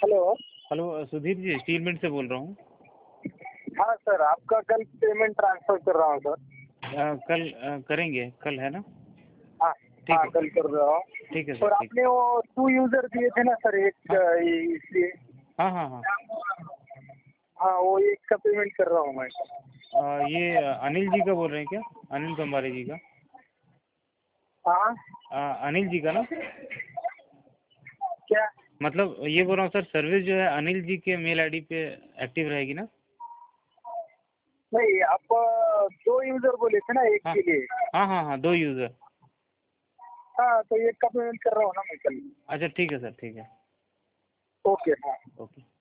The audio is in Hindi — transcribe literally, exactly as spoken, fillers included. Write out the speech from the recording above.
Hello. Hello Sudhir ji, steel mint से बोल रहा हूँ। हाँ सर, आपका कल पेमेंट ट्रांसफर कर रहा हूँ सर। आ, कल आ, करेंगे, कल है ना? हाँ ठीक हाँ, है, कल कर रहा हूँ। ठीक है और सर, ठीक। आपने वो टू यूजर दिए थे ना सर, एक हाँ अ, ये- इसलिए। हाँ हाँ हाँ। हाँ, वो एक का पेमेंट कर रहा हूँ मैं। आ, ये अनिल जी का बोल रहे हैं क्या? अनिल कंबारे जी का? हाँ आ, अनिल जी का ना? क्या? मतलब ये बोल रहा हूँ सर, सर्विस जो है अनिल जी के मेल आईडी पे एक्टिव रहेगी ना? नहीं, आप अ, दो यूजर बोले थे ना एक हाँ के लिए। हाँ हाँ हाँ, दो यूज़र। हाँ, तो एक का पेमेंट कर रहा हूँ ना मैं कल। अच्छा ठीक है सर, ठीक है। ओके हाँ। ओके।